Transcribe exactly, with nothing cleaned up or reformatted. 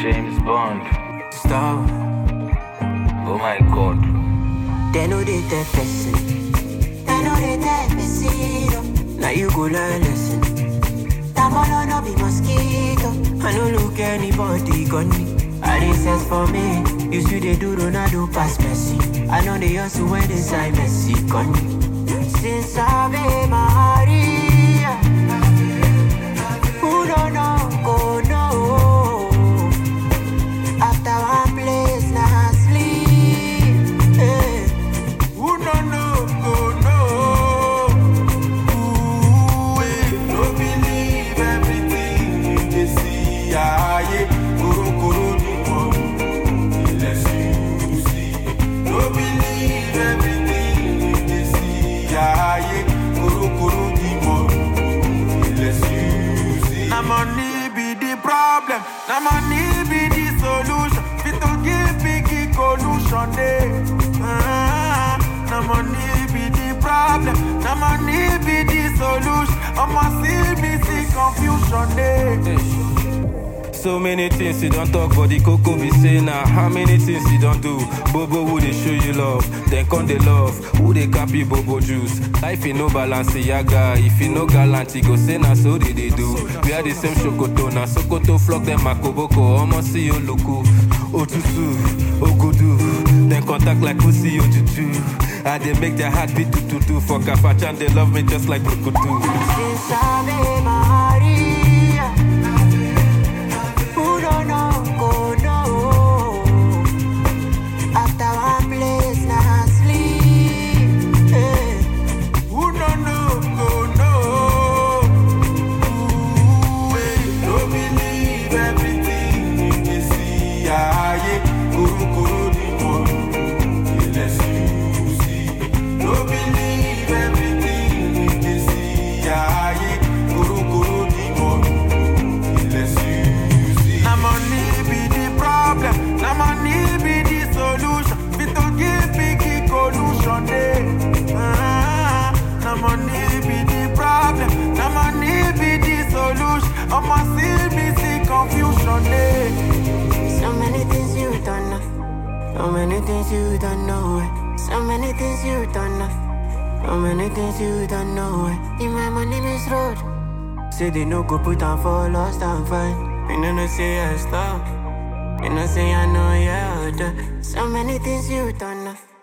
James Bond. Stop. Oh my god. They know they tell person. They know they tell person. Now you go learn lesson. Tamolo no be mosquito. I no look anybody gun me. I dey sense for me. You see they do Ronaldo pass Messi. I know they also when they sign Messi gun me. Since Ave Maria, who don't know go know. After one place now sleep. Hey. Who don't know go know. Ooh, eh, no believe everything they see. Ah, yeah. Kuru kuru ni mo. Unless you see. No believe everything they see. Ah, yeah. Kuru kuru ni mo. Unless you see. Na money be the problem. Na money be the solution. Fit to give big solution, eh. Ah, na money be the problem. Na money be the solution. I'ma see me see confusion, eh. So many things you don't talk, but the cocoa be say now. How many things you don't do? Bobo who they show you love, then come they love. Who they copy Bobo juice? Life in no balance, yaga. If you no gallant, you go say na so they, they do. We are the same shokoto, na sokoto flock them makoboko. Almost see you loku, otutu, ogudu. Then contact like pussy ojuju. And they make their heart beat to to to. For Kafachan, they love me just like Brukutu. Since Ave Maria, who don't know go know. After one place now sleep. Hey. Who don't know go know. Ooh, eh, no believe everything they see. Ah, yeah. Kuru kuru ni mo. Unless you see. No believe everything they see. Ah, yeah. Kuru kuru ni mo. Unless you see. Na money be the problem. Na money be the solution. Fit to give big solution, eh. Ah, na money be the problem. Na money be the solution. I'ma see me see confusion, eh. So many things you don't know. So many things you don't know. So many things you don't know. So many things you don't know. In my money miss road. Say they no go put on for lost and find. You know no say I stop. You know say I know yeah. So many things you don't know.